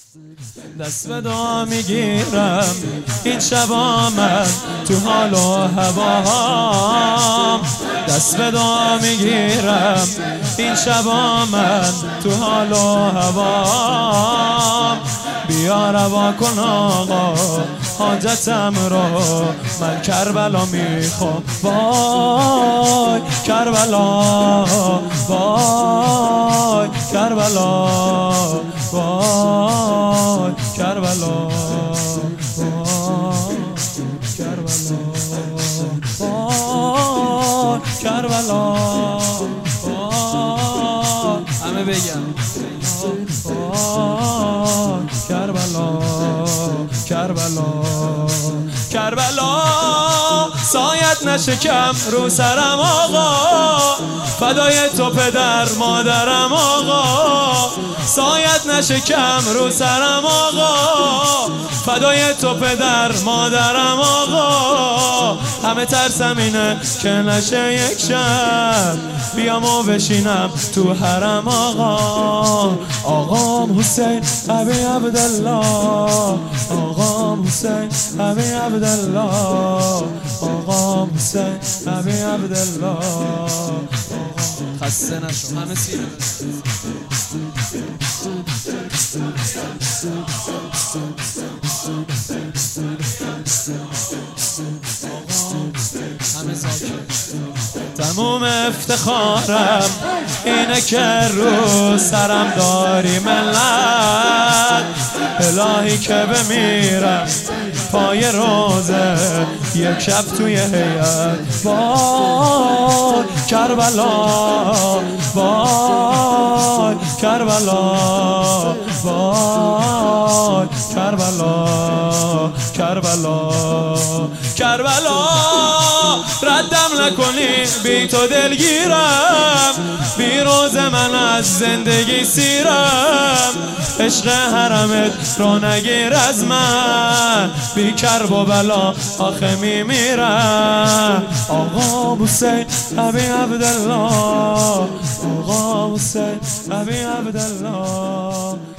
دست به دعا میگیرم این شبا من تو حال و هوام، دست به دعا میگیرم این شبا من تو حال و هوام. بیا روا کن آقا حاجتم رو، من کربلا میخوام. وای کربلا، وای کربلا، وای کربلا، وای کربلا، وای کربلا، وای همه بگم وای کربلا، کربلا، کربلا. سایت نشکم رو سرم آقا، فدای تو پدر مادرم آقا. سایت نشکم رو سرم آقا، فدای تو پدر مادرم آقا. همه ترسم اینه که نشه یک شب بیام و بشینم تو حرم آقا. آقام حسین ابی عبدالله، آقام حسین ابی عبدالله، آقام حسین ابی عبدالله. خسته نشو همه سیره همه ساکت. تموم افتخارم اینه که رو سرم داری ملت. الهی که بمیرم پای روزه یک شب توی هیئت. وای کربلا، وای کربلا، وای کربلا، کربلا، کربلا. ردم نکنی بی تو دلگیرم، بی روز من از زندگی سیرم. عشق حرمت رو نگیر از من، بی کرب و بلا آخه میمیرم. آقا حسین ابی عبدالله، آقا حسین ابی عبدالله.